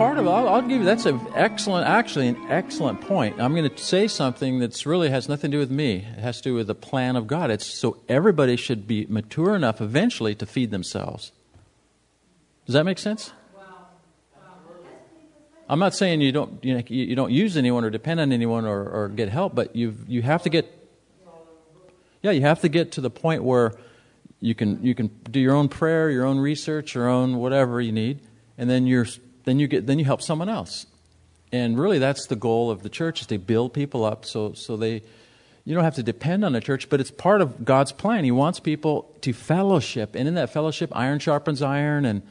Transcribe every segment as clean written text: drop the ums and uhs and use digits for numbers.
part of it. I'll give you, that's an excellent point. I'm going to say something that's really has nothing to do with me. It has to do with the plan of God. It's so everybody should be mature enough eventually to feed themselves. Does that make sense? I'm not saying you don't use anyone or depend on anyone or get help, but you have to get to the point where you can do your own prayer, your own research, your own whatever you need, and then you help someone else. And really, that's the goal of the church, is to build people up so you don't have to depend on the church, but it's part of God's plan. He wants people to fellowship, and in that fellowship, iron sharpens iron, and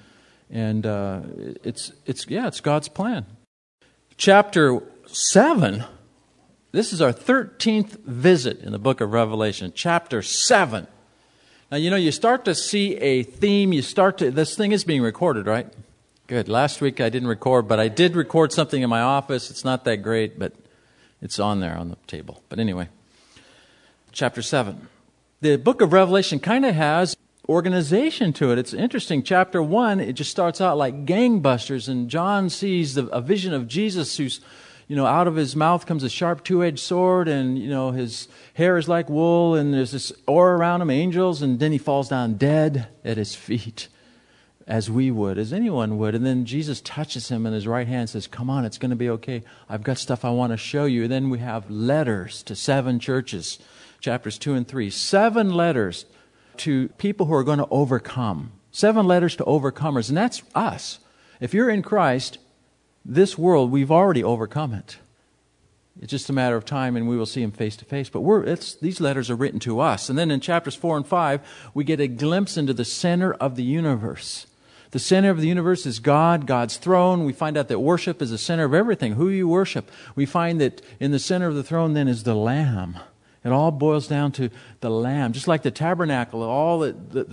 it's God's plan. Chapter 7. This is our 13th visit in the book of Revelation. Chapter 7. Now, you start to see a theme. This thing is being recorded, right? Good. Last week I didn't record, but I did record something in my office. It's not that great, but it's on there on the table. But anyway, chapter 7. The book of Revelation kind of has organization to it. It's interesting. Chapter 1, it just starts out like gangbusters, and John sees a vision of Jesus who's, out of his mouth comes a sharp two-edged sword, and, his hair is like wool, and there's this aura around him, angels, and then he falls down dead at his feet, as anyone would. And then Jesus touches him in his right hand and says, "Come on, it's going to be okay. I've got stuff I want to show you." And then we have letters to 7 churches, chapters 2 and 3. 7 letters to people who are going to overcome. 7 letters to overcomers, and that's us. If you're in Christ, this world, we've already overcome it. It's just a matter of time, and we will see Him face to face. But these letters are written to us. And then in chapters 4 and 5, we get a glimpse into the center of the universe. The center of the universe is God, God's throne. We find out that worship is the center of everything. Who you worship. We find that in the center of the throne then is the Lamb. It all boils down to the Lamb, just like the tabernacle, all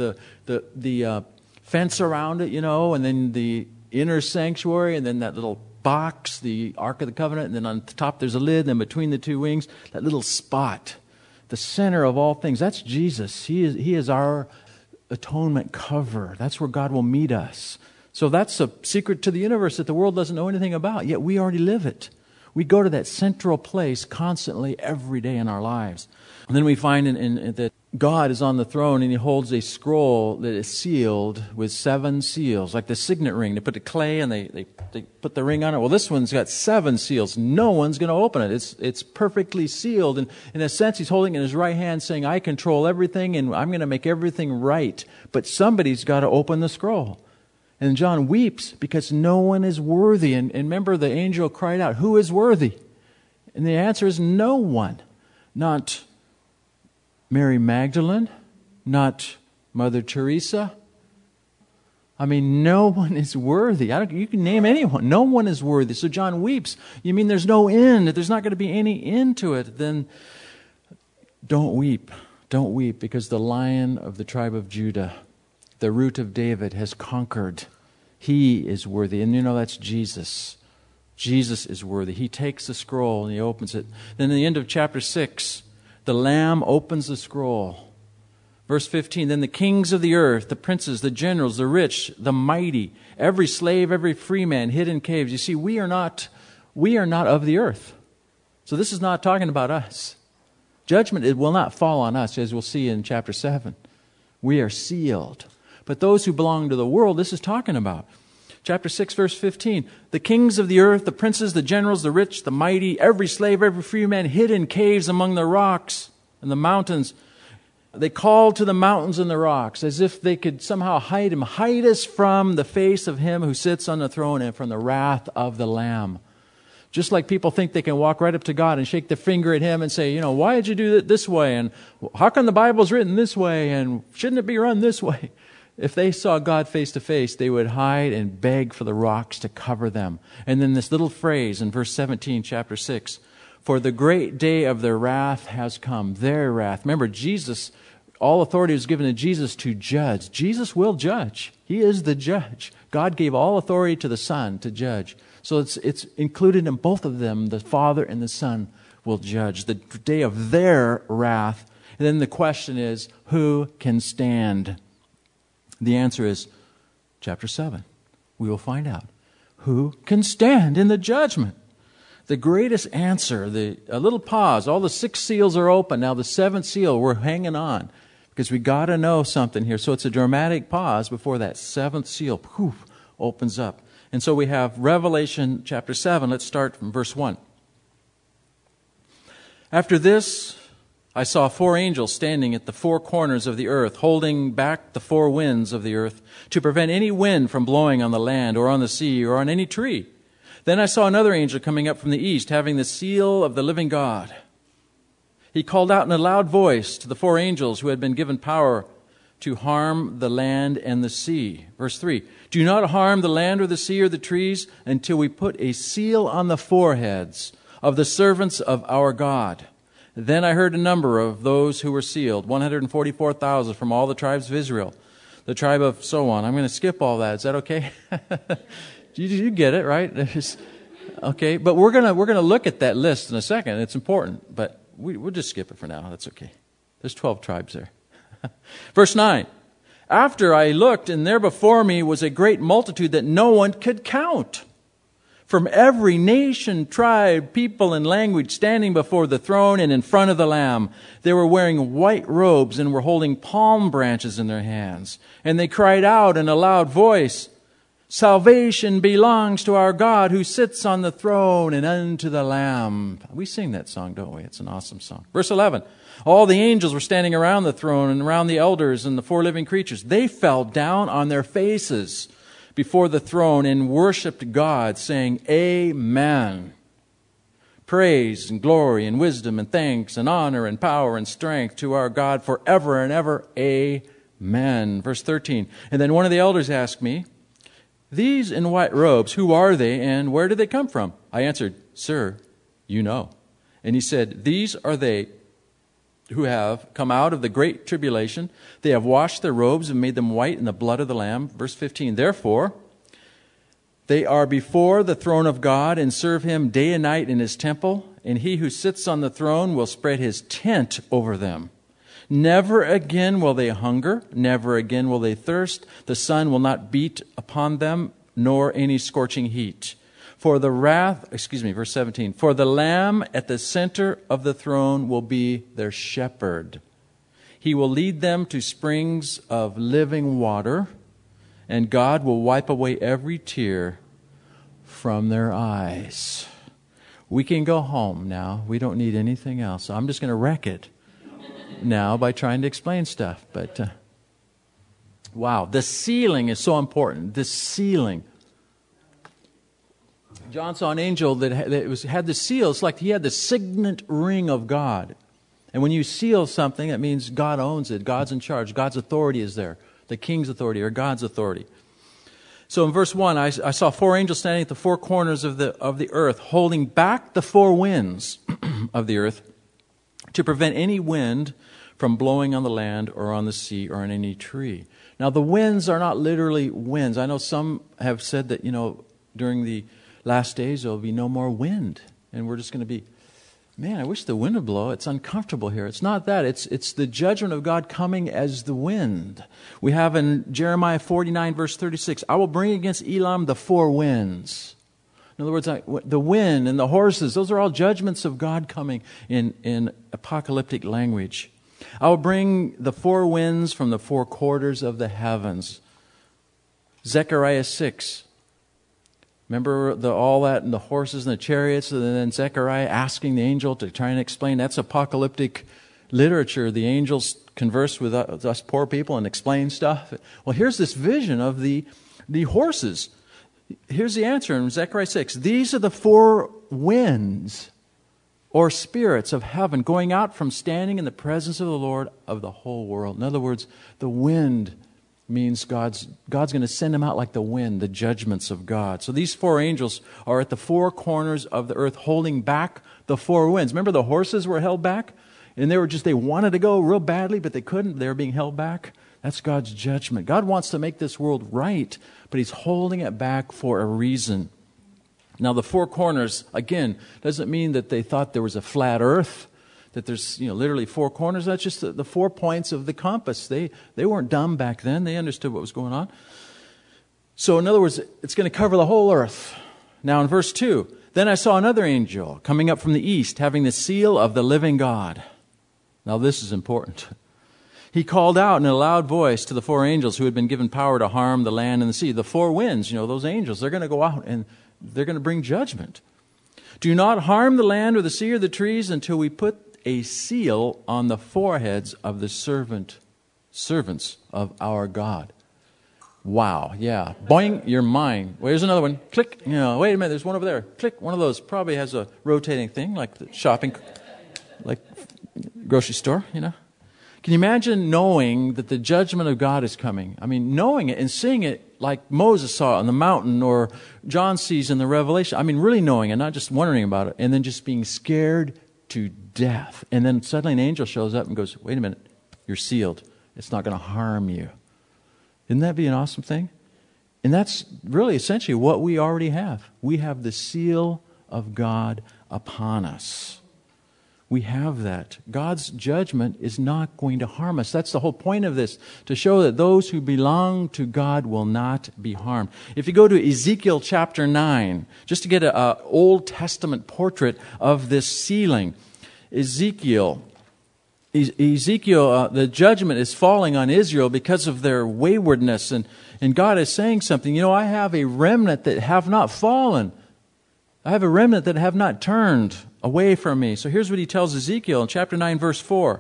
the fence around it, and then the inner sanctuary, and then that little box, the Ark of the Covenant, and then on the top there's a lid, and then between the 2 wings, that little spot, the center of all things. That's Jesus. He is our atonement cover. That's where God will meet us. So that's a secret to the universe that the world doesn't know anything about, yet we already live it. We go to that central place constantly every day in our lives. And then we find that God is on the throne, and He holds a scroll that is sealed with 7 seals, like the signet ring. They put the clay and they put the ring on it. Well, this one's got 7 seals. No one's going to open it. It's perfectly sealed. And in a sense, He's holding it in His right hand saying, "I control everything and I'm going to make everything right." But somebody's got to open the scroll. And John weeps because no one is worthy. And remember, the angel cried out, "Who is worthy?" And the answer is no one. Not Mary Magdalene, not Mother Teresa. I mean, no one is worthy. You can name anyone. No one is worthy. So John weeps. You mean there's no end? If there's not going to be any end to it, then don't weep. Don't weep, because the Lion of the tribe of Judah, the Root of David, has conquered. He is worthy. And that's Jesus. Jesus is worthy. He takes the scroll and He opens it. Then in the end of chapter 6, the Lamb opens the scroll. Verse 15, "Then the kings of the earth, the princes, the generals, the rich, the mighty, every slave, every free man hid in caves." You see, we are not of the earth. So this is not talking about us. Judgment, it will not fall on us, as we'll see in chapter 7. We are sealed. But those who belong to the world, this is talking about. Chapter 6, verse 15. "The kings of the earth, the princes, the generals, the rich, the mighty, every slave, every free man hid in caves among the rocks and the mountains. They called to the mountains and the rocks as if they could somehow hide Him. Hide us from the face of Him who sits on the throne and from the wrath of the Lamb." Just like people think they can walk right up to God and shake their finger at Him and say, "Why did you do it this way? And how come the Bible's written this way? And shouldn't it be run this way?" If they saw God face to face, they would hide and beg for the rocks to cover them. And then this little phrase in verse 17, chapter 6, "For the great day of their wrath has come." Their wrath. Remember, Jesus, all authority was given to Jesus to judge. Jesus will judge. He is the judge. God gave all authority to the Son to judge. So it's included in both of them. The Father and the Son will judge. The day of their wrath. And then the question is, who can stand? The answer is chapter 7. We will find out. who can stand in the judgment? The greatest answer, a little pause. All the 6 seals are open. Now the 7th seal, we're hanging on because we got to know something here. So it's a dramatic pause before that 7th seal opens up. And so we have Revelation chapter 7. Let's start from verse 1. After this, I saw 4 angels standing at the 4 corners of the earth, holding back the 4 winds of the earth to prevent any wind from blowing on the land or on the sea or on any tree. Then I saw another angel coming up from the east, having the seal of the living God. He called out in a loud voice to the 4 angels who had been given power to harm the land and the sea. Verse 3, do not harm the land or the sea or the trees until we put a seal on the foreheads of the servants of our God. Then I heard a number of those who were sealed, 144,000 from all the tribes of Israel, the tribe of so on. I'm going to skip all that. Is that okay? You get it, right? Okay, but we're gonna look at that list in a second. It's important, but we'll just skip it for now. That's okay. There's 12 tribes there. Verse 9. After I looked, and there before me was a great multitude that no one could count, from every nation, tribe, people, and language, standing before the throne and in front of the Lamb. They were wearing white robes and were holding palm branches in their hands. And they cried out in a loud voice, salvation belongs to our God who sits on the throne and unto the Lamb. We sing that song, don't we? It's an awesome song. Verse 11. All the angels were standing around the throne and around the elders and the 4 living creatures. They fell down on their faces before the throne and worshiped God, saying, Amen. Praise and glory and wisdom and thanks and honor and power and strength to our God forever and ever. Amen. Verse 13. And then one of the elders asked me, these in white robes, who are they and where did they come from? I answered, Sir, you know. And he said, these are they who have come out of the great tribulation. They have washed their robes and made them white in the blood of the Lamb. Verse 15, therefore, they are before the throne of God and serve him day and night in his temple. And he who sits on the throne will spread his tent over them. Never again will they hunger, never again will they thirst. The sun will not beat upon them, nor any scorching heat. Verse 17, for the Lamb at the center of the throne will be their shepherd. He will lead them to springs of living water, and God will wipe away every tear from their eyes. We can go home now. We don't need anything else. So I'm just going to wreck it now by trying to explain stuff. But wow, the sealing is so important. The sealing. John saw an angel that had the seal. It's like he had the signet ring of God. And when you seal something, that means God owns it. God's in charge. God's authority is there. The king's authority or God's authority. So in verse 1, I saw 4 angels standing at the 4 corners of the earth, holding back the 4 winds of the earth to prevent any wind from blowing on the land or on the sea or on any tree. Now, the winds are not literally winds. I know some have said that, during the last days there will be no more wind. And we're just going to be, man, I wish the wind would blow. It's uncomfortable here. It's not that. It's the judgment of God coming as the wind. We have in Jeremiah 49, verse 36, I will bring against Elam the 4 winds. In other words, the wind and the horses, those are all judgments of God coming in apocalyptic language. I will bring the 4 winds from the 4 quarters of the heavens. Zechariah 6. Remember all that and the horses and the chariots, and then Zechariah asking the angel to try and explain. That's apocalyptic literature. The angels converse with us poor people and explain stuff. Well, here's this vision of the horses. Here's the answer in Zechariah 6. These are the 4 winds or spirits of heaven going out from standing in the presence of the Lord of the whole world. In other words, the wind means God's going to send them out like the wind, the judgments of God. So these 4 angels are at the 4 corners of the earth holding back the 4 winds. Remember the horses were held back? And they wanted to go real badly, but they couldn't. They were being held back. That's God's judgment. God wants to make this world right, but He's holding it back for a reason. Now, the 4 corners, again, doesn't mean that they thought there was a flat earth, that there's literally 4 corners. That's just the 4 points of the compass. They weren't dumb back then. They understood what was going on. So in other words, it's going to cover the whole earth. Now in verse 2, then I saw another angel coming up from the east, having the seal of the living God. Now this is important. He called out in a loud voice to the four angels who had been given power to harm the land and the sea. The four winds, those angels, they're going to go out and they're going to bring judgment. Do not harm the land or the sea or the trees until we put a seal on the foreheads of the servants of our God. Wow, yeah. Boing, your mind. Where's another one? Click. Wait a minute, there's one over there. Click. One of those probably has a rotating thing like the shopping, like grocery store, Can you imagine knowing that the judgment of God is coming? I mean, knowing it and seeing it like Moses saw it on the mountain or John sees in the Revelation. I mean, really knowing it, not just wondering about it, and then just being scared to death. And then suddenly an angel shows up and goes, wait a minute, you're sealed. It's not going to harm you. Isn't that be an awesome thing? And that's really essentially what we already have. We have the seal of God upon us. We have that. God's judgment is not going to harm us. That's the whole point of this, to show that those who belong to God will not be harmed. If you go to Ezekiel chapter 9, just to get an Old Testament portrait of this sealing, Ezekiel, the judgment is falling on Israel because of their waywardness. And God is saying something. I have a remnant that have not fallen. I have a remnant that have not turned away from me. So here's what he tells Ezekiel in chapter 9, verse 4.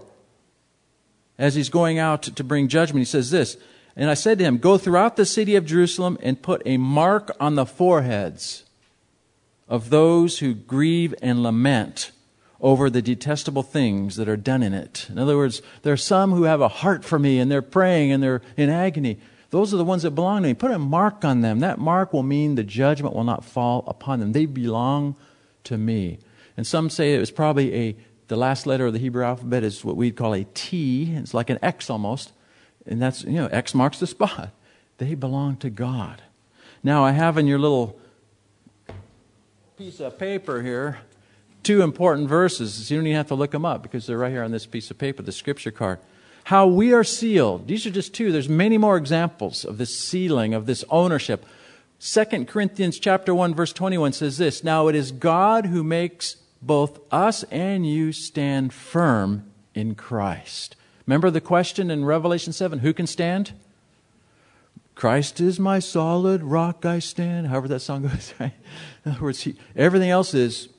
As he's going out to bring judgment, he says this, and I said to him, go throughout the city of Jerusalem and put a mark on the foreheads of those who grieve and lament over the detestable things that are done in it. In other words, there are some who have a heart for me and they're praying and they're in agony. Those are the ones that belong to me. Put a mark on them. That mark will mean the judgment will not fall upon them. They belong to me. And some say it was probably the last letter of the Hebrew alphabet is what we'd call a T. It's like an X almost. And that's, X marks the spot. They belong to God. Now I have in your little piece of paper here 2 important verses. You don't even have to look them up because they're right here on this piece of paper, the scripture card. How we are sealed. These are just 2. There's many more examples of this sealing, of this ownership. 2 Corinthians chapter 1, verse 21 says this, now it is God who makes both us and you stand firm in Christ. Remember the question in Revelation 7, who can stand? Christ is my solid rock I stand. However that song goes, right? In other words, everything else is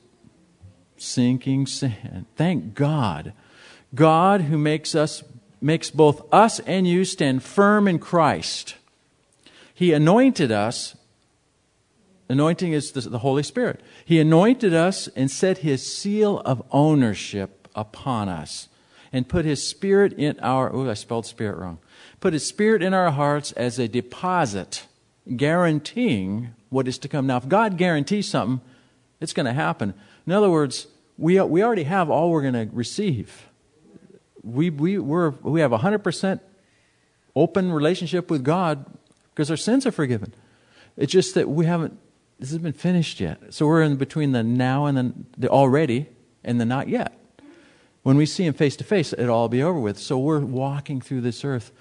sinking sand. Thank God. God who makes both us and you stand firm in Christ. He anointed us. Anointing is the Holy Spirit. He anointed us and set His seal of ownership upon us and put His Spirit in I spelled spirit wrong. Put His Spirit in our hearts as a deposit, guaranteeing what is to come. Now, if God guarantees something, it's going to happen. In other words, we already have all we're going to receive. We have 100% open relationship with God because our sins are forgiven. It's just that this hasn't been finished yet. So we're in between the now and the already and the not yet. When we see Him face to face, it'll all be over with. So we're walking through this earth.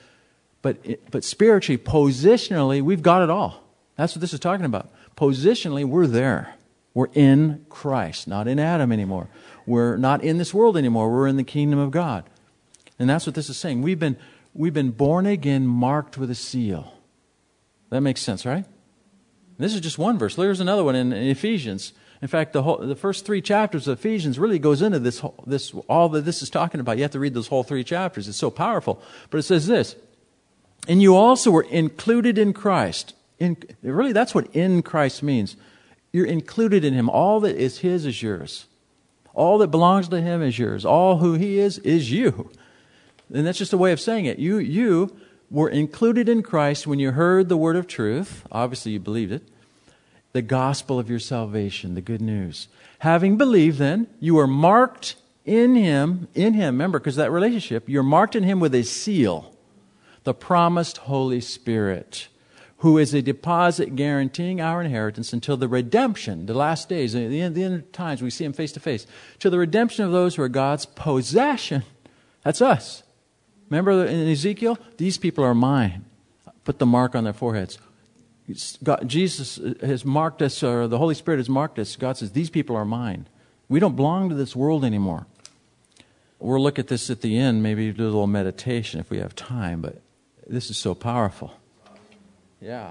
But spiritually, positionally, we've got it all. That's what this is talking about. Positionally, we're there. We're in Christ, not in Adam anymore. We're not in this world anymore. We're in the kingdom of God. And that's what this is saying. We've been born again, marked with a seal. That makes sense, right? This is just one verse. There's another one in Ephesians. In fact, the first 3 chapters of Ephesians really goes into all that this is talking about. You have to read those whole 3 chapters. It's so powerful. But it says this, and you also were included in Christ. Really, that's what in Christ means. You're included in Him. All that is His is yours. All that belongs to Him is yours. All who He is you. And that's just a way of saying it. You were included in Christ when you heard the word of truth. Obviously, you believed it. The gospel of your salvation, the good news. Having believed then, you are marked in Him, remember, because that relationship, you're marked in Him with a seal, the promised Holy Spirit, who is a deposit guaranteeing our inheritance until the redemption, the last days, the end of times, we see Him face to face, to the redemption of those who are God's possession. That's us. Remember in Ezekiel? These people are mine. Put the mark on their foreheads. Jesus has marked us, or the Holy Spirit has marked us. God says, these people are mine. We don't belong to this world anymore. We'll look at this at the end, maybe do a little meditation if we have time, but this is so powerful. Yeah.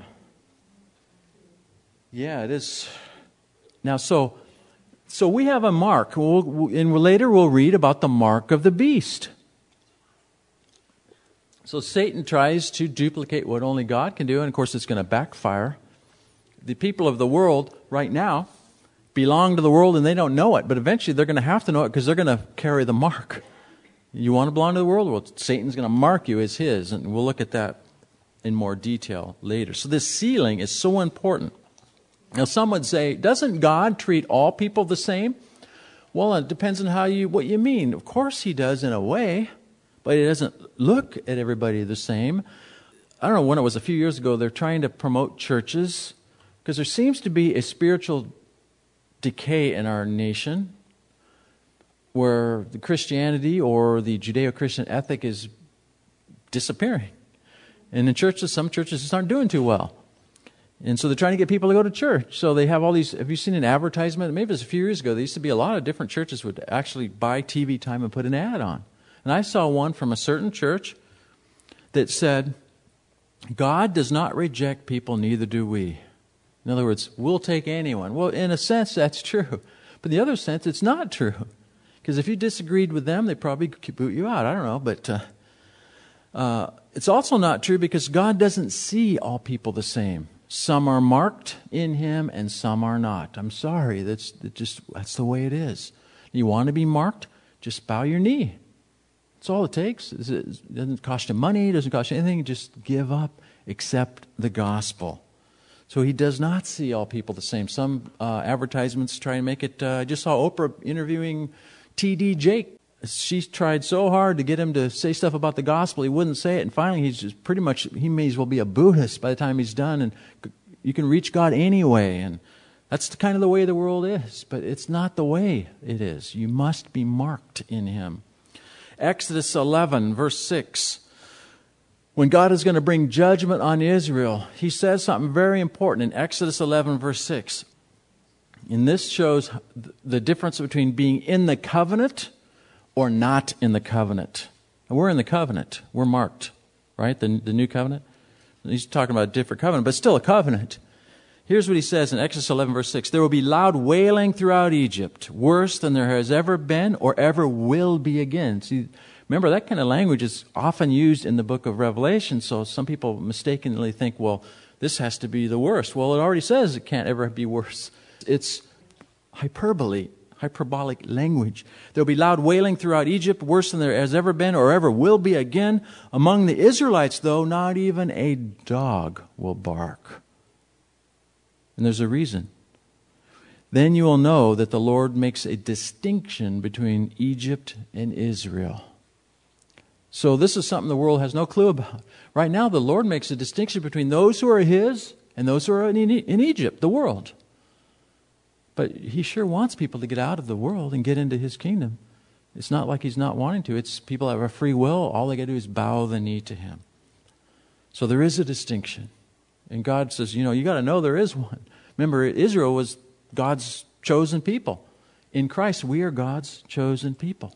Yeah, it is. Now, so we have a mark, and later we'll read about the mark of the beast. So Satan tries to duplicate what only God can do, and of course it's going to backfire. The people of the world right now belong to the world and they don't know it, but eventually they're going to have to know it because they're going to carry the mark. You want to belong to the world? Well, Satan's going to mark you as his, and we'll look at that in more detail later. So this sealing is so important. Now, some would say, doesn't God treat all people the same? Well, it depends on what you mean. Of course he does in a way, but he doesn't look at everybody the same. I don't know when it was, a few years ago, they're trying to promote churches because there seems to be a spiritual decay in our nation where the Christianity or the Judeo-Christian ethic is disappearing. And in churches, some churches just aren't doing too well. And so they're trying to get people to go to church. So they have all these, have you seen an advertisement? Maybe it was a few years ago. There used to be a lot of different churches would actually buy TV time and put an ad on. And I saw one from a certain church that said, God does not reject people, neither do we. In other words, we'll take anyone. Well, in a sense, that's true. But in the other sense, it's not true. Because if you disagreed with them, they'd probably boot you out. I don't know. But it's also not true because God doesn't see all people the same. Some are marked in Him and some are not. I'm sorry. That's the way it is. You want to be marked? Just bow your knee. That's all it takes. It doesn't cost you money. It doesn't cost you anything. Just give up. Accept the gospel. So He does not see all people the same. Some advertisements try and make it. I just saw Oprah interviewing T.D. Jake. She tried so hard to get him to say stuff about the gospel. He wouldn't say it. And finally, he's just pretty much, he may as well be a Buddhist by the time he's done. And you can reach God anyway. And that's kind of the way the world is. But it's not the way it is. You must be marked in Him. Exodus 11, verse 6. When God is going to bring judgment on Israel, He says something very important in Exodus 11, verse 6. And this shows the difference between being in the covenant or not in the covenant. And we're in the covenant. We're marked, right? The new covenant. He's talking about a different covenant, but still a covenant. Here's what He says in Exodus 11, verse 6. There will be loud wailing throughout Egypt, worse than there has ever been or ever will be again. See, remember, that kind of language is often used in the book of Revelation, so some people mistakenly think, well, this has to be the worst. Well, it already says it can't ever be worse. It's hyperbolic language. There will be loud wailing throughout Egypt, worse than there has ever been or ever will be again. Among the Israelites, though, not even a dog will bark. And there's a reason. Then you will know that the Lord makes a distinction between Egypt and Israel. So this is something the world has no clue about. Right now, the Lord makes a distinction between those who are His and those who are in Egypt, the world. But He sure wants people to get out of the world and get into His kingdom. It's not like He's not wanting to. It's people have a free will. All they got to do is bow the knee to Him. So there is a distinction. And God says, you got to know there is one. Remember, Israel was God's chosen people. In Christ, we are God's chosen people.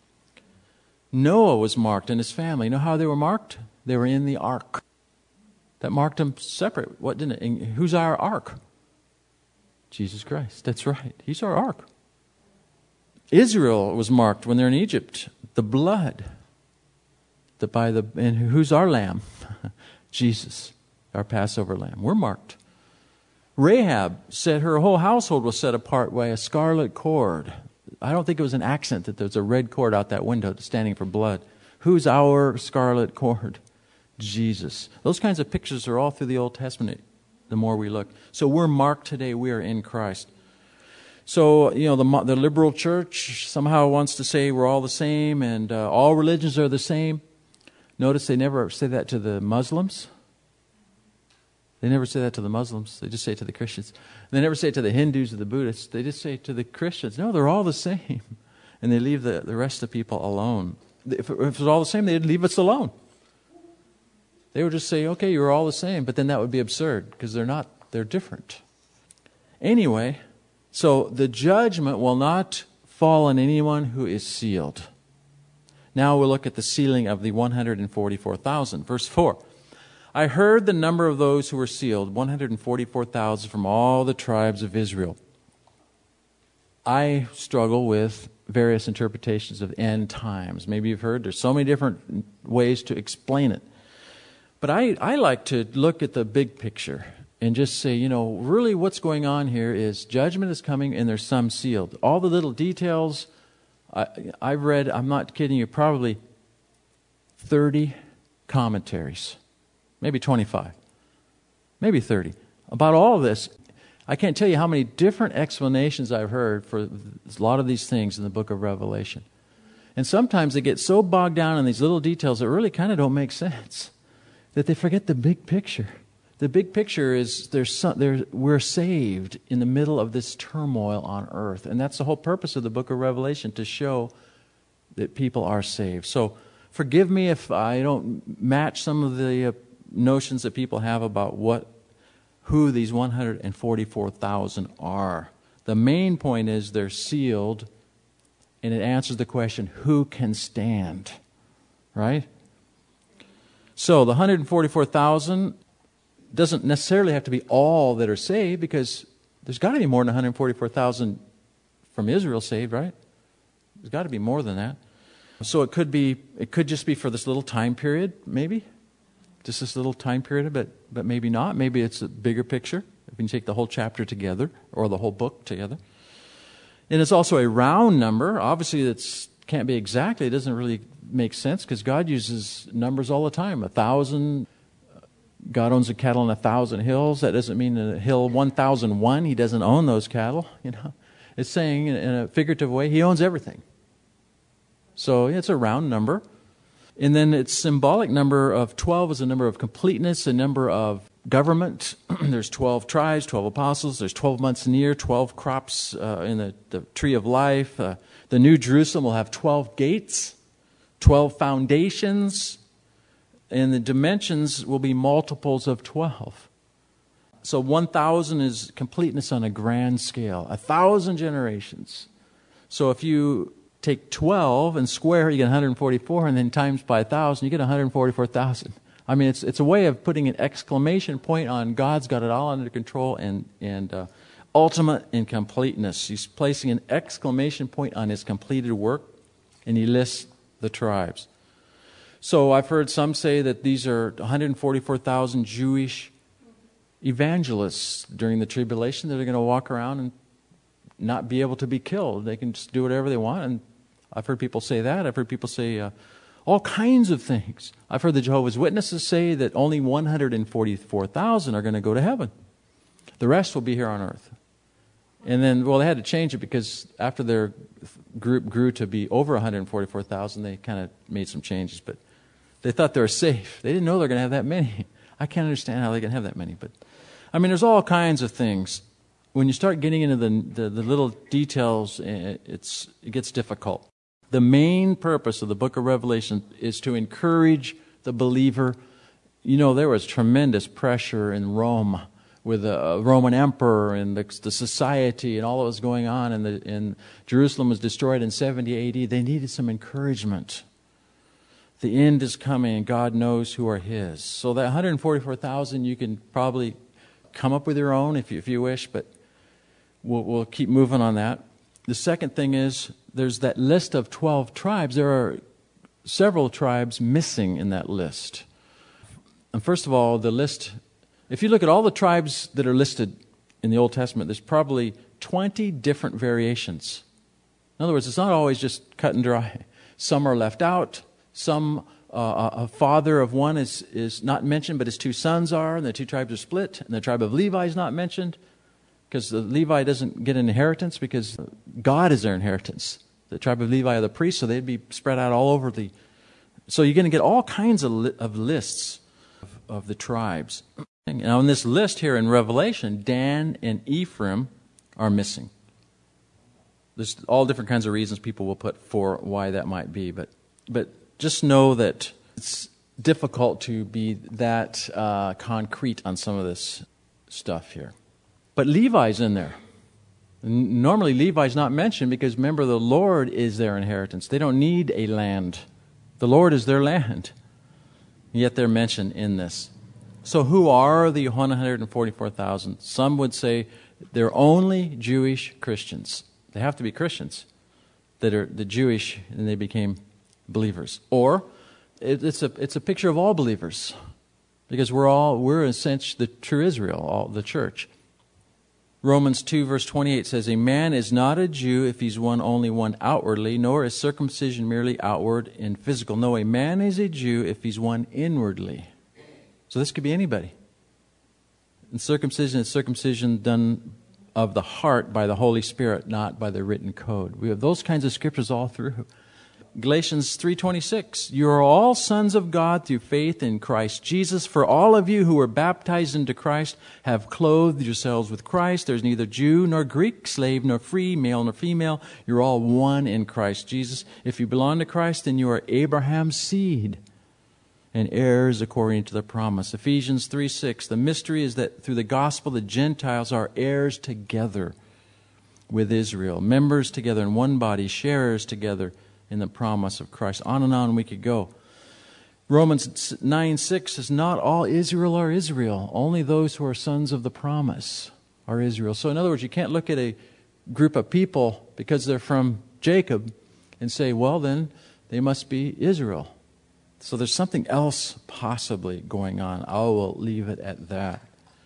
Noah was marked and his family. You know how they were marked? They were in the ark. That marked them separate. What didn't it? And who's our ark? Jesus Christ. That's right. He's our ark. Israel was marked when they're in Egypt. The blood. And who's our lamb? Jesus, our Passover lamb. We're marked. Rahab said her whole household was set apart by a scarlet cord. I don't think it was an accident that there's a red cord out that window standing for blood. Who's our scarlet cord? Jesus. Those kinds of pictures are all through the Old Testament, the more we look. So we're marked today. We are in Christ. So, the liberal church somehow wants to say we're all the same and all religions are the same. Notice they never say that to the Muslims. They never say that to the Muslims. They just say it to the Christians. They never say it to the Hindus or the Buddhists. They just say it to the Christians. No, they're all the same. And they leave the rest of people alone. If it was all the same, they'd leave us alone. They would just say, okay, you're all the same, but then that would be absurd because they're not, they're different. Anyway, so the judgment will not fall on anyone who is sealed. Now we'll look at the sealing of the 144,000. Verse 4. I heard the number of those who were sealed, 144,000 from all the tribes of Israel. I struggle with various interpretations of end times. Maybe you've heard there's so many different ways to explain it. But I like to look at the big picture and just say, really what's going on here is judgment is coming and there's some sealed. All the little details, I've read, I'm not kidding you, probably 30 commentaries, maybe 25, maybe 30, about all of this. I can't tell you how many different explanations I've heard for a lot of these things in the book of Revelation. And sometimes they get so bogged down in these little details that really kind of don't make sense, that they forget the big picture. The big picture is we're saved in the middle of this turmoil on earth. And that's the whole purpose of the book of Revelation, to show that people are saved. So forgive me if I don't match some of the notions that people have about who these 144,000 are. The main point is they're sealed, and it answers the question, who can stand? Right? So the 144,000 doesn't necessarily have to be all that are saved, because there's got to be more than 144,000 from Israel saved, right? There's got to be more than that. So it could just be for this little time period, maybe. Just this little time period, but maybe not. Maybe it's a bigger picture. If you can take the whole chapter together, or the whole book together. And it's also a round number. Obviously, it can't be exactly. It doesn't really make sense, because God uses numbers all the time. 1,000. God owns the cattle on 1,000 hills. That doesn't mean a hill 1,001. He doesn't own those cattle. It's saying in a figurative way, He owns everything. So it's a round number. And then its symbolic number of 12 is a number of completeness, a number of government. There's 12 tribes, 12 apostles. There's 12 months in the year, 12 crops in the tree of life. The New Jerusalem will have 12 gates, 12 foundations, and the dimensions will be multiples of 12. So 1,000 is completeness on a grand scale, 1,000 generations. So if you take 12 and square, you get 144, and then times by 1,000, you get 144,000. I mean, it's a way of putting an exclamation point on God's got it all under control and ultimate in completeness. He's placing an exclamation point on His completed work, and He lists the tribes. So I've heard some say that these are 144,000 Jewish evangelists during the tribulation that are going to walk around and not be able to be killed. They can just do whatever they want. And I've heard people say that. I've heard people say all kinds of things. I've heard the Jehovah's Witnesses say that only 144,000 are going to go to heaven. The rest will be here on earth. And then, they had to change it, because after their group grew to be over 144,000, they kind of made some changes. But they thought they were safe. They didn't know they were going to have that many. I can't understand how they can have that many. But I mean, there's all kinds of things. When you start getting into the little details, it gets difficult. The main purpose of the book of Revelation is to encourage the believer. There was tremendous pressure in Rome with the Roman emperor and the society and all that was going on, and Jerusalem was destroyed in 70 AD. They needed some encouragement. The end is coming, and God knows who are His. So that 144,000, you can probably come up with your own if you wish, but we'll keep moving on that. The second thing is, there's that list of 12 tribes. There are several tribes missing in that list. And first of all, the list, if you look at all the tribes that are listed in the Old Testament, there's probably 20 different variations. In other words, it's not always just cut and dry. Some are left out. Some, a father of one is not mentioned, but his two sons are, and the two tribes are split, and the tribe of Levi is not mentioned, because the Levi doesn't get an inheritance, because God is their inheritance. The tribe of Levi are the priests, so they'd be spread out all over the... So you're going to get all kinds of lists of the tribes. Now in this list here in Revelation, Dan and Ephraim are missing. There's all different kinds of reasons people will put for why that might be, but just know that it's difficult to be that concrete on some of this stuff here. But Levi's in there. Normally Levi's not mentioned because remember the Lord is their inheritance. They don't need a land. The Lord is their land. Yet they're mentioned in this. So who are the 144,000? Some would say they're only Jewish Christians. They have to be Christians that are the Jewish and they became believers. Or it's a picture of all believers because we're essentially the true Israel, all the church. Romans 2 verse 28 says, a man is not a Jew if he's only one outwardly, nor is circumcision merely outward and physical. No, a man is a Jew if he's one inwardly. So this could be anybody. And circumcision is circumcision done of the heart by the Holy Spirit, not by the written code. We have those kinds of scriptures all through. Galatians 3:26, you are all sons of God through faith in Christ Jesus. For all of you who were baptized into Christ have clothed yourselves with Christ. There's neither Jew nor Greek, slave nor free, male nor female. You're all one in Christ Jesus. If you belong to Christ, then you are Abraham's seed and heirs according to the promise. Ephesians 3:6, the mystery is that through the gospel the Gentiles are heirs together with Israel, members together in one body, sharers together in the promise of Christ. On and on we could go. Romans 9:6 says, not all Israel are Israel. Only those who are sons of the promise are Israel. So in other words, you can't look at a group of people because they're from Jacob and say, well then, they must be Israel. So there's something else possibly going on. I will leave it at that.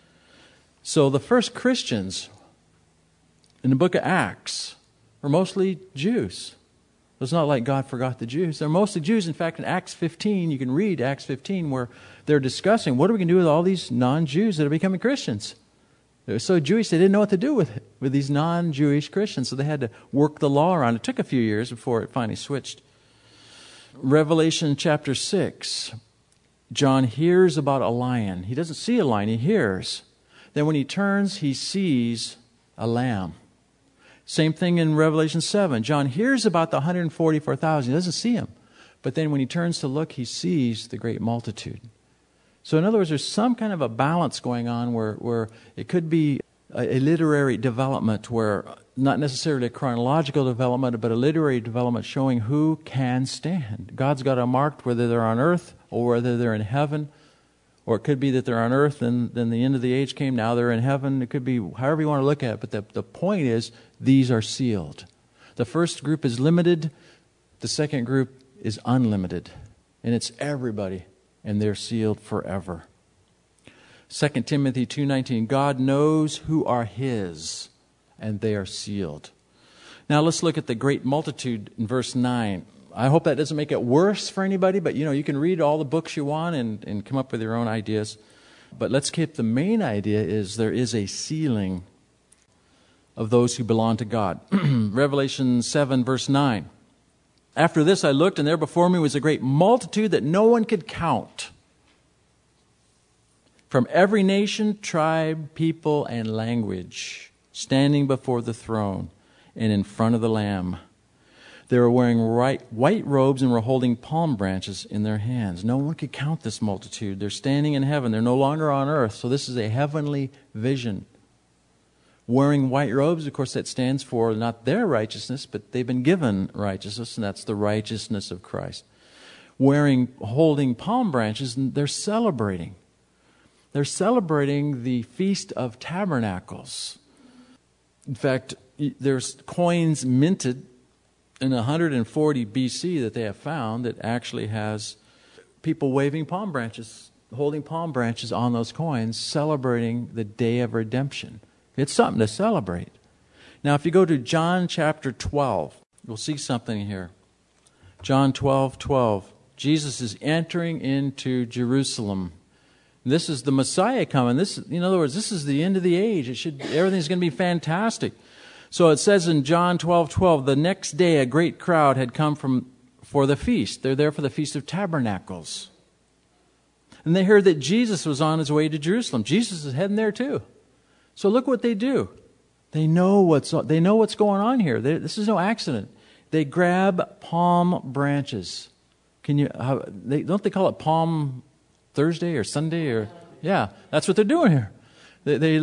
So the first Christians in the book of Acts were mostly Jews. It's not like God forgot the Jews. They're mostly Jews. In fact, in Acts 15, you can read Acts 15 where they're discussing what are we going to do with all these non-Jews that are becoming Christians. They're so Jewish they didn't know what to do with these non-Jewish Christians. So they had to work the law around. It took a few years before it finally switched. Revelation chapter 6, John hears about a lion. He doesn't see a lion, he hears. Then when he turns, he sees a lamb. Same thing in Revelation 7. John hears about the 144,000. He doesn't see him. But then when he turns to look, he sees the great multitude. So in other words, there's some kind of a balance going on where it could be a literary development where not necessarily a chronological development, but a literary development showing who can stand. God's got them marked whether they're on earth or whether they're in heaven. Or it could be that they're on earth and then the end of the age came, now they're in heaven. It could be however you want to look at it. But the point is, these are sealed. The first group is limited. The second group is unlimited. And it's everybody. And they're sealed forever. 2 Timothy 2:19, God knows who are His, and they are sealed. Now let's look at the great multitude in verse 9. I hope that doesn't make it worse for anybody, but you can read all the books you want and come up with your own ideas. But let's keep the main idea is there is a sealing of those who belong to God. Revelation 7 verse 9. After this I looked, and there before me was a great multitude that no one could count. From every nation, tribe, people, and language, standing before the throne and in front of the Lamb. They were wearing white robes and were holding palm branches in their hands. No one could count this multitude. They're standing in heaven. They're no longer on earth. So this is a heavenly vision. Wearing white robes, of course, that stands for not their righteousness, but they've been given righteousness, and that's the righteousness of Christ. Holding palm branches, and they're celebrating. They're celebrating the Feast of Tabernacles. In fact, there's coins minted in 140 BC that they have found that actually has people waving palm branches, holding palm branches on those coins, celebrating the day of redemption. It's something to celebrate. Now, if you go to John chapter 12, you'll see something here. John 12:12. Jesus is entering into Jerusalem. This is the Messiah coming. In other words, this is the end of the age. Everything's going to be fantastic. So it says in John 12:12, the next day a great crowd had come for the feast. They're there for the Feast of Tabernacles. And they heard that Jesus was on his way to Jerusalem. Jesus is heading there too. So look what they do. They know what's going on here. This is no accident. They grab palm branches. Don't they call it Palm Thursday or Sunday? Yeah, that's what they're doing here. They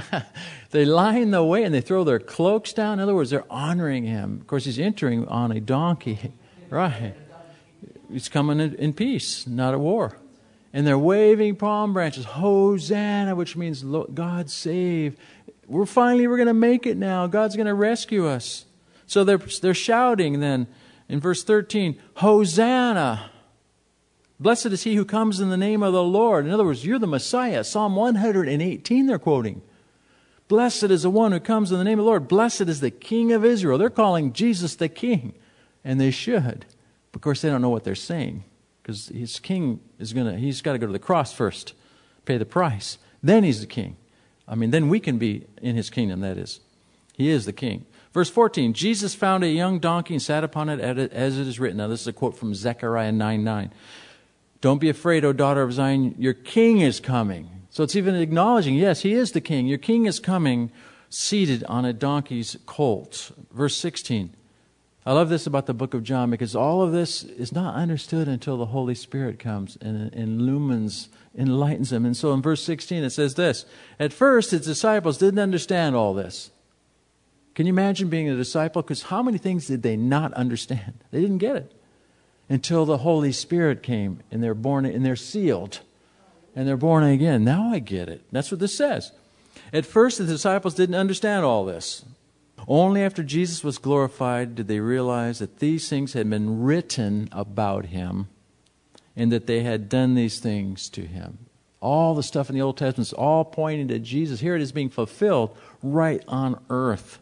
line the way and they throw their cloaks down. In other words, they're honoring him. Of course, he's entering on a donkey. Right. He's coming in peace, not at war. And they're waving palm branches. Hosanna, which means God save. We're going to make it now. God's going to rescue us. So they're shouting then in verse 13, Hosanna. Blessed is he who comes in the name of the Lord. In other words, you're the Messiah. Psalm 118 they're quoting. Blessed is the one who comes in the name of the Lord. Blessed is the King of Israel. They're calling Jesus the King. And they should. But of course, they don't know what they're saying. Because his king he's got to go to the cross first. Pay the price. Then he's the king. Then we can be in his kingdom, that is. He is the king. Verse 14, Jesus found a young donkey and sat upon it as it is written. Now, this is a quote from Zechariah 9:9. Don't be afraid, O daughter of Zion, your king is coming. So it's even acknowledging, yes, he is the king. Your king is coming seated on a donkey's colt. Verse 16. I love this about the book of John because all of this is not understood until the Holy Spirit comes and enlightens them. And so in verse 16 it says this, at first his disciples didn't understand all this. Can you imagine being a disciple? Because how many things did they not understand? They didn't get it until the Holy Spirit came and they're born and they're sealed and they're born again. Now I get it. That's what this says. At first the disciples didn't understand all this. Only after Jesus was glorified did they realize that these things had been written about him and that they had done these things to him. All the stuff in the Old Testament is all pointing to Jesus. Here it is being fulfilled right on earth.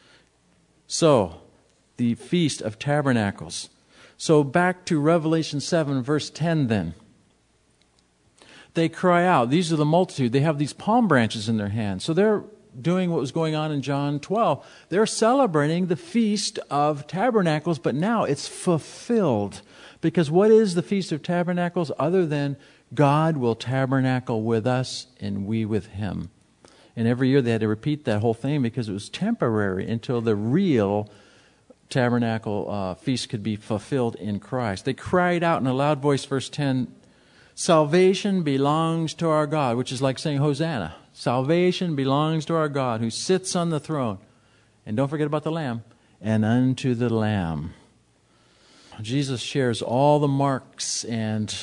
So, the Feast of Tabernacles. So back to Revelation 7, verse 10 then. They cry out. These are the multitude. They have these palm branches in their hands. So they're doing what was going on in John 12. They're celebrating the Feast of Tabernacles, but now it's fulfilled. Because what is the Feast of Tabernacles other than God will tabernacle with us and we with him? And every year they had to repeat that whole thing because it was temporary until the real tabernacle feast could be fulfilled in Christ. They cried out in a loud voice, verse 10, salvation belongs to our God, which is like saying Hosanna. Salvation belongs to our God who sits on the throne. And don't forget about the Lamb. And unto the Lamb. Jesus shares all the marks and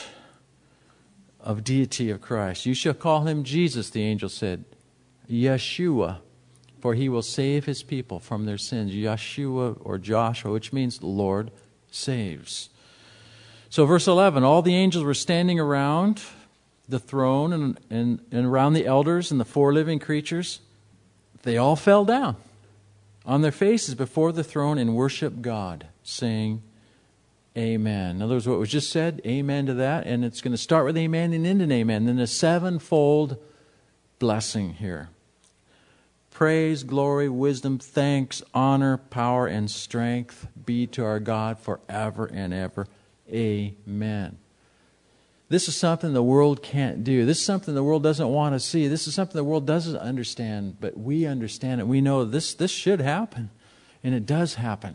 of deity of Christ. You shall call him Jesus, the angel said. Yeshua, for he will save his people from their sins. Yeshua or Joshua, which means Lord saves. So verse 11, all the angels were standing around the throne and around the elders and the four living creatures. They all fell down on their faces before the throne and worshiped God, saying, Amen. In other words, what was just said, amen to that, and it's going to start with amen and end in amen. Then a sevenfold blessing here. Praise, glory, wisdom, thanks, honor, power, and strength be to our God forever and ever. Amen. This is something the world can't do. This is something the world doesn't want to see. This is something the world doesn't understand, but we understand it. We know this should happen, and it does happen.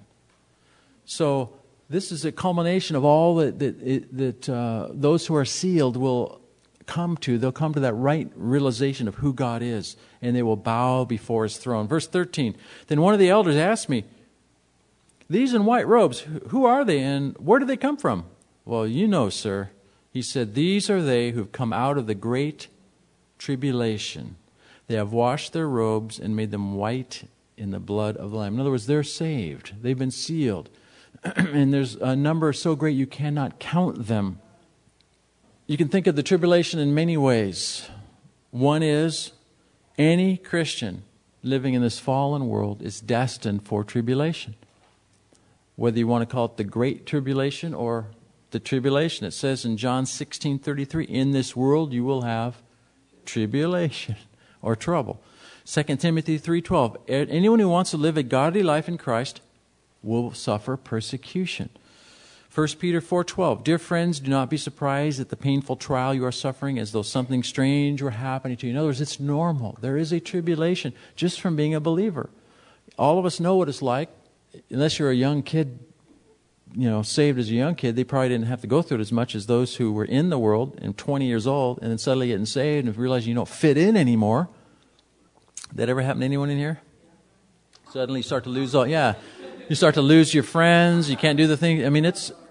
So this is a culmination of all that those who are sealed will come to. They'll come to that right realization of who God is, and they will bow before his throne. Verse 13, then one of the elders asked me, these in white robes, who are they and where do they come from? Well, you know, sir. He said, these are they who have come out of the great tribulation. They have washed their robes and made them white in the blood of the Lamb. In other words, they're saved. They've been sealed. And there's a number so great you cannot count them. You can think of the tribulation in many ways. One is any Christian living in this fallen world is destined for tribulation. Whether you want to call it the Great Tribulation or the tribulation. It says in John 16:33, in this world you will have tribulation or trouble. 2 Timothy 3:12, anyone who wants to live a godly life in Christ will suffer persecution. 1 Peter 4:12, dear friends, do not be surprised at the painful trial you are suffering as though something strange were happening to you. In other words, it's normal. There is a tribulation just from being a believer. All of us know what it's like, unless you're a young kid saved as a young kid, they probably didn't have to go through it as much as those who were in the world and 20 years old and then suddenly getting saved and realizing you don't fit in anymore. That ever happen to anyone in here? Suddenly you start to lose you start to lose your friends. You can't do the thing. I mean,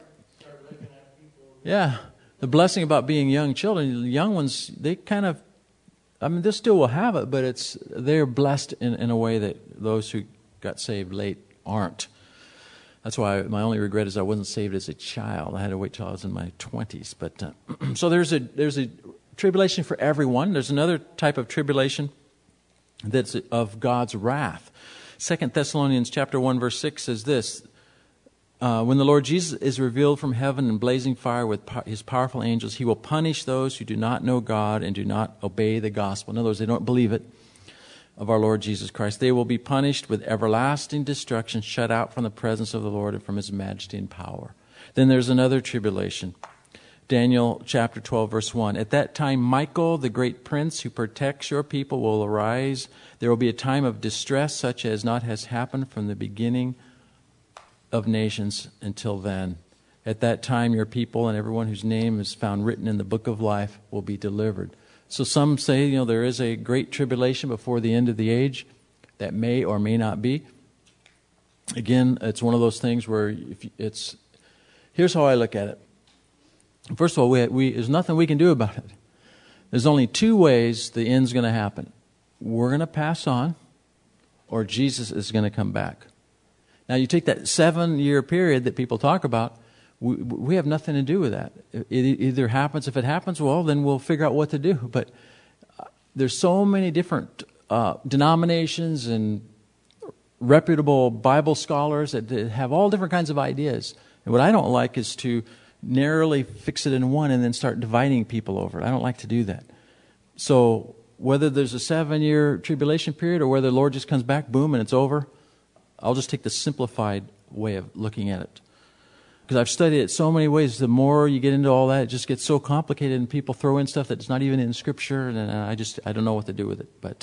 the blessing about being young children, the young ones, they kind of, they still will have it, but they're blessed in a way that those who got saved late aren't. That's why my only regret is I wasn't saved as a child. I had to wait till I was in my 20s. But so there's a tribulation for everyone. There's another type of tribulation that's of God's wrath. 2 Thessalonians chapter 1 verse 6 says this: when the Lord Jesus is revealed from heaven in blazing fire with his powerful angels, he will punish those who do not know God and do not obey the gospel. In other words, they don't believe it, of our Lord Jesus Christ. They will be punished with everlasting destruction, shut out from the presence of the Lord and from his majesty and power. Then there's another tribulation. Daniel chapter 12 verse 1. At that time Michael, the great prince who protects your people, will arise. There will be a time of distress such as not has happened from the beginning of nations until then. At that time your people and everyone whose name is found written in the book of life will be delivered. So some say, there is a great tribulation before the end of the age. That may or may not be. Again, it's one of those things where here's how I look at it. First of all, there's nothing we can do about it. There's only two ways the end's going to happen. We're going to pass on, or Jesus is going to come back. Now, you take that 7-year period that people talk about, we have nothing to do with that. It either happens. If it happens, well, then we'll figure out what to do. But there's so many different denominations and reputable Bible scholars that have all different kinds of ideas. And what I don't like is to narrowly fix it in one and then start dividing people over it. I don't like to do that. So whether there's a 7-year tribulation period or whether the Lord just comes back, boom, and it's over, I'll just take the simplified way of looking at it. Because I've studied it so many ways. The more you get into all that, it just gets so complicated, and people throw in stuff that's not even in Scripture, and I don't know what to do with it. But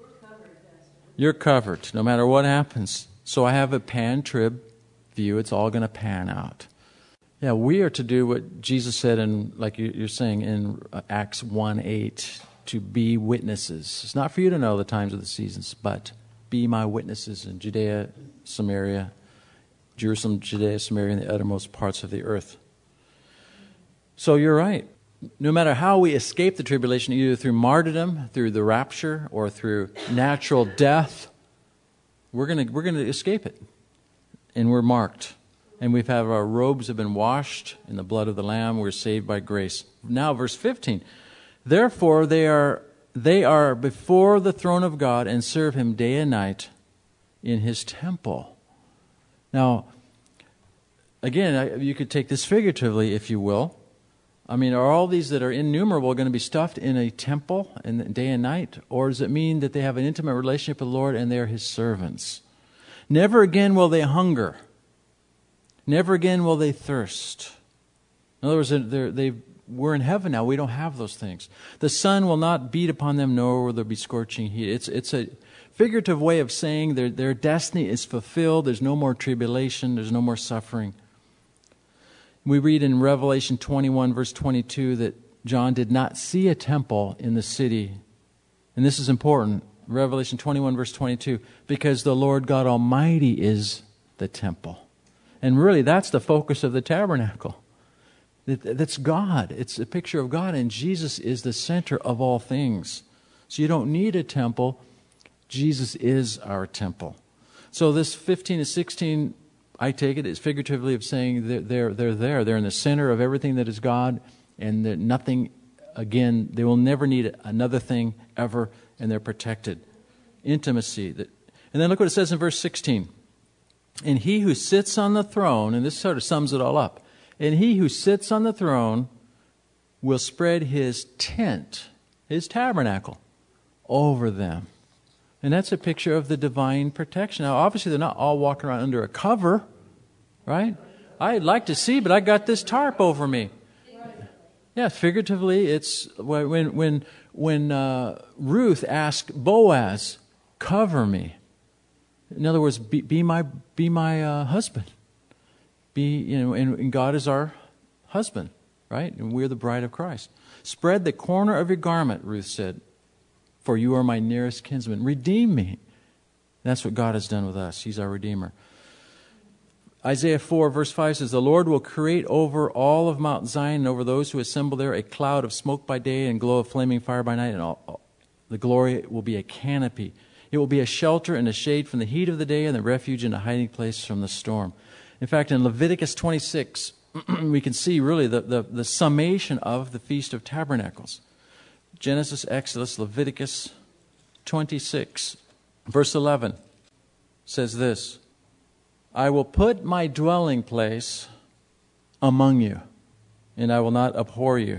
you're covered, no matter what happens. So I have a pan-trib view. It's all going to pan out. Yeah, we are to do what Jesus said, like you're saying, in Acts 1:8, to be witnesses. It's not for you to know the times of the seasons, but be my witnesses in Judea, Samaria, Jerusalem, Judea, Samaria, and the uttermost parts of the earth. So you're right. No matter how we escape the tribulation, either through martyrdom, through the rapture, or through natural death, we're gonna escape it, and we're marked, and our robes have been washed in the blood of the Lamb. We're saved by grace. Now, verse 15. Therefore, they are before the throne of God and serve him day and night in his temple. Now, again, you could take this figuratively, if you will. Are all these that are innumerable going to be stuffed in a temple day and night? Or does it mean that they have an intimate relationship with the Lord and they're his servants? Never again will they hunger. Never again will they thirst. In other words, we're in heaven now. We don't have those things. The sun will not beat upon them, nor will there be scorching heat. It's a figurative way of saying their destiny is fulfilled. There's no more tribulation. There's no more suffering. We read in Revelation 21, verse 22, that John did not see a temple in the city. And this is important. Revelation 21, verse 22, because the Lord God Almighty is the temple. And really, that's the focus of the tabernacle. That's God. It's a picture of God, and Jesus is the center of all things. So you don't need a temple. Jesus is our temple. So this 15 to 16, I take it, is figuratively of saying they're there. They're in the center of everything that is God, and that nothing, again, they will never need another thing ever, and they're protected. Intimacy. And then look what it says in verse 16. And he who sits on the throne, and this sort of sums it all up, and he who sits on the throne will spread his tent, his tabernacle, over them. And that's a picture of the divine protection. Now, obviously, they're not all walking around under a cover, right? I'd like to see, but I got this tarp over me. Yeah, figuratively, it's when Ruth asked Boaz, "Cover me." In other words, be my husband. And God is our husband, right? And we're the bride of Christ. Spread the corner of your garment, Ruth said, for you are my nearest kinsman. Redeem me. That's what God has done with us. He's our Redeemer. Isaiah 4, verse 5 says, the Lord will create over all of Mount Zion and over those who assemble there a cloud of smoke by day and glow of flaming fire by night, and the glory will be a canopy. It will be a shelter and a shade from the heat of the day and the refuge and a hiding place from the storm. In fact, in Leviticus 26, we can see really the summation of the Feast of Tabernacles. Genesis, Exodus, Leviticus 26, verse 11 says this, I will put my dwelling place among you, and I will not abhor you.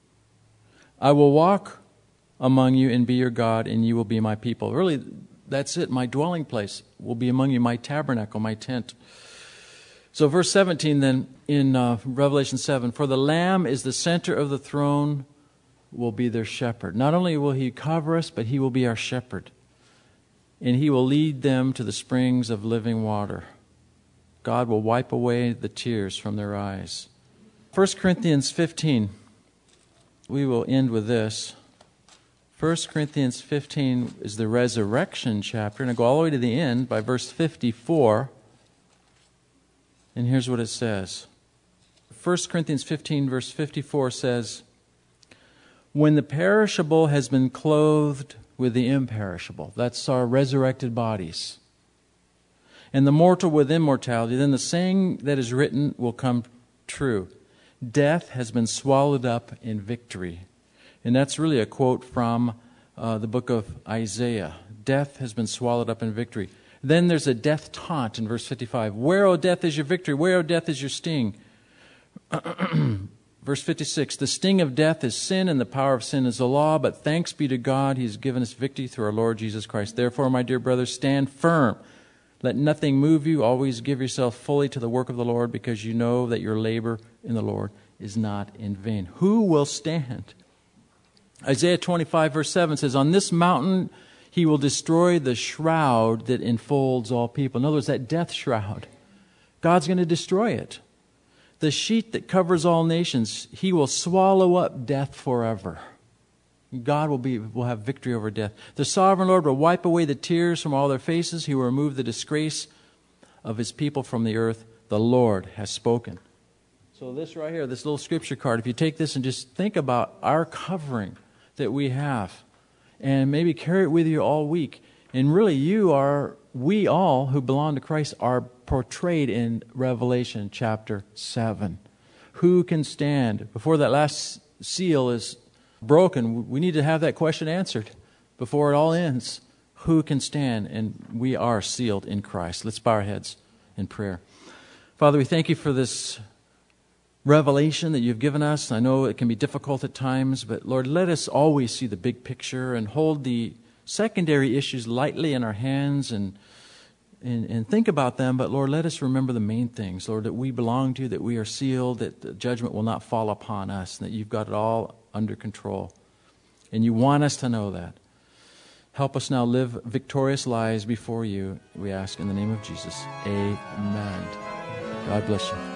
I will walk among you and be your God, and you will be my people. Really, that's it. My dwelling place will be among you, my tabernacle, my tent. So verse 17 then in Revelation 7, for the Lamb is the center of the throne, will be their shepherd. Not only will he cover us, but he will be our shepherd. And he will lead them to the springs of living water. God will wipe away the tears from their eyes. 1 Corinthians 15. We will end with this. 1 Corinthians 15 is the resurrection chapter. And I go all the way to the end by verse 54. And here's what it says. 1 Corinthians 15 verse 54 says, when the perishable has been clothed with the imperishable, that's our resurrected bodies, and the mortal with immortality, then the saying that is written will come true. Death has been swallowed up in victory. And that's really a quote from the book of Isaiah. Death has been swallowed up in victory. Then there's a death taunt in verse 55. Where, O death, is your victory? Where, O death, is your sting? Verse 56. The sting of death is sin, and the power of sin is the law. But thanks be to God, He has given us victory through our Lord Jesus Christ. Therefore, my dear brothers, stand firm. Let nothing move you. Always give yourself fully to the work of the Lord, because you know that your labor in the Lord is not in vain. Who will stand? Isaiah 25, verse 7 says, on this mountain He will destroy the shroud that enfolds all people. In other words, that death shroud. God's going to destroy it. The sheet that covers all nations, He will swallow up death forever. God will have victory over death. The sovereign Lord will wipe away the tears from all their faces. He will remove the disgrace of His people from the earth. The Lord has spoken. So this right here, this little scripture card, if you take this and just think about our covering that we have, and maybe carry it with you all week. And really we all who belong to Christ are portrayed in Revelation chapter 7. Who can stand? Before that last seal is broken, we need to have that question answered before it all ends. Who can stand? And we are sealed in Christ. Let's bow our heads in prayer. Father, we thank You for this revelation that You've given us. I know it can be difficult at times, but Lord, let us always see the big picture and hold the secondary issues lightly in our hands and think about them. But Lord, let us remember the main things, Lord, that we belong to You, that we are sealed, that the judgment will not fall upon us, and that You've got it all under control. And You want us to know that. Help us now live victorious lives before You, we ask in the name of Jesus. Amen. God bless you.